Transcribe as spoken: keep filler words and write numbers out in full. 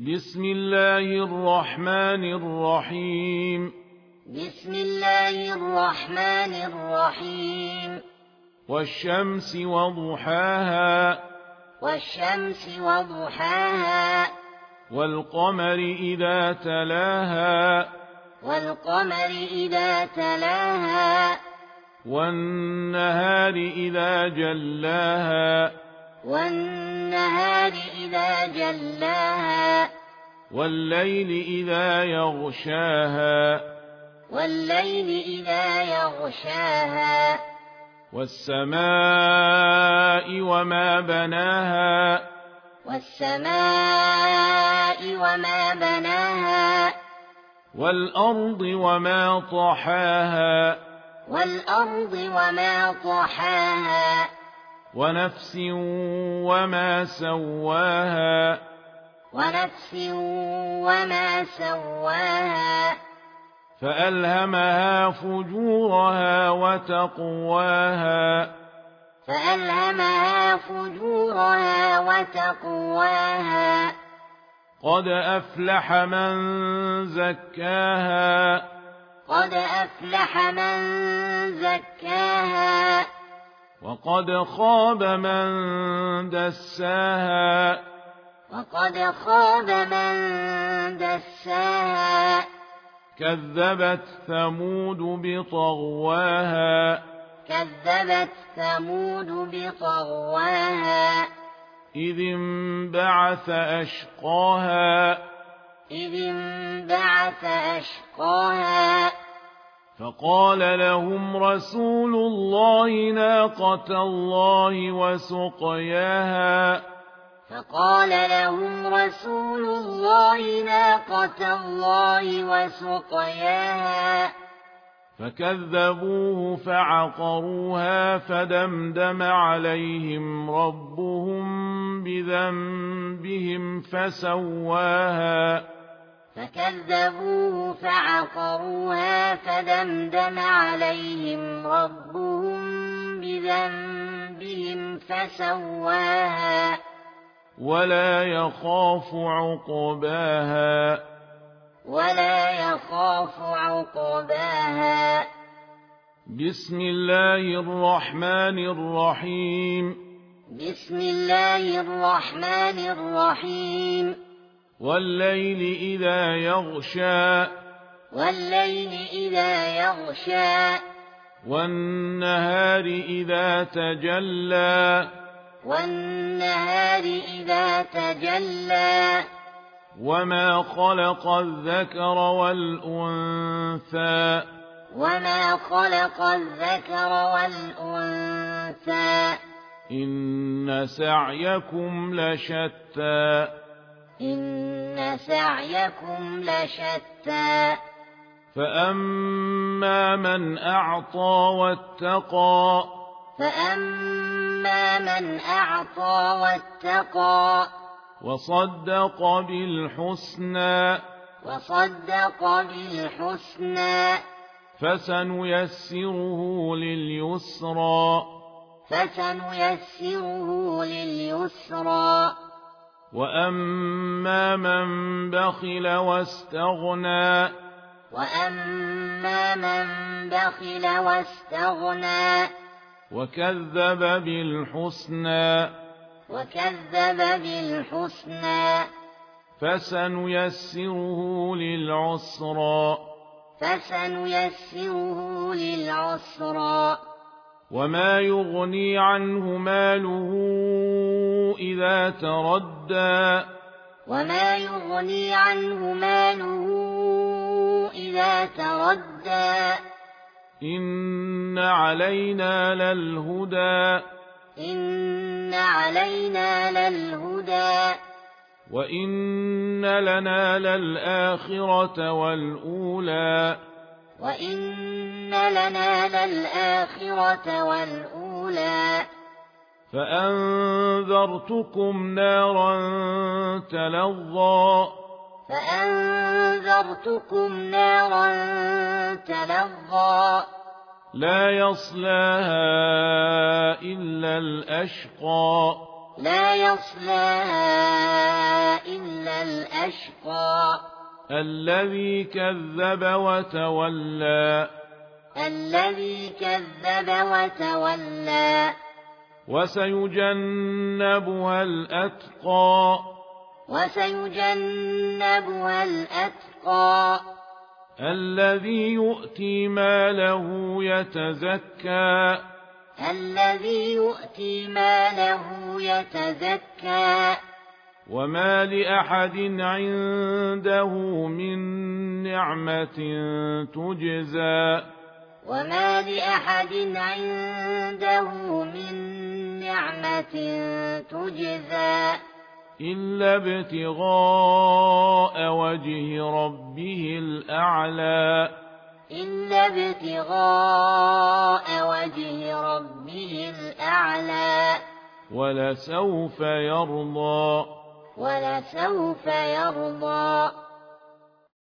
بسم الله الرحمن الرحيم بسم الله الرحمن الرحيم والشمس وضحاها والشمس وضحاها والقمر إذا تلاها والقمر إذا تلاها والنهار إذا جلاها والنهار إذا جلاها والليل إذا يغشاها والليل إذا يغشاها والسماء وما بناها والسماء وما بناها والأرض وما طحاها والأرض وما طحاها ونفس وما سواها ونفس وما سواها فألهمها فجورها وتقواها فألهمها فجورها وتقواها قد أفلح من زكاها قد أفلح من زكاها وقد خاب من دساها وقد خاب من دساها كذبت ثمود بطغواها كذبت ثمود بطغواها إذ انبعث أشقاها إذ انبعث أشقاها فقال لهم رسول الله ناقة الله وسقياها فقال لهم رسول الله ناقة الله وسقياها فكذبوه فعقروها فدمدم عليهم ربهم بذنبهم فسواها فكذبوه فعقروها فدمدم عليهم ربهم بذنبهم فسواها ولا يخاف عقباها ولا يخاف عقباها بسم الله الرحمن الرحيم بسم الله الرحمن الرحيم والليل إذا يغشى والليل إذا يغشى والنهار إذا تجلى والنهار إذا تجلى وما خلق الذكر والأنثى وما خلق الذكر والأنثى إن سعيكم لشتى إن سعيكم لشتى فأما من أعطى واتقى فأما من أعطى واتقى وصدق بالحسنى وصدق بالحسنى فسنيسره لليسرى فسنيسره لليسرى وأما من بخل واستغنى وأما من بخل واستغنى وكذب بالحسنى وكذب بالحسنى فسنيسره للعسرى فسنيسره للعسرى وما يغني عنه ماله إذا تردى وما يغني عنه ماله إذا تردى إن علينا للهدى إن علينا للهدى وإن لنا للآخرة والأولى وإن لنا للآخرة والأولى فأنذرتكم نارا تلظى فأنذرتكم نارا تلظى لا يصلاها إلا الأشقى لا يصلاها إلا الأشقى الأشقى الذي كذب وتولى الذي كذب وتولى وسيجنبها الأتقى وسيجنبها الأتقى الذي يؤتي ماله يتزكى الذي يؤتي ماله يتزكى وما لأحد عنده من نعمة تجزى وما لأحد عنده من نعمة تجزى إلا ابتغاء وجه ربه الأعلى إلا ابتغاء وجه ربه الأعلى ولسوف يرضى ولسوف يرضى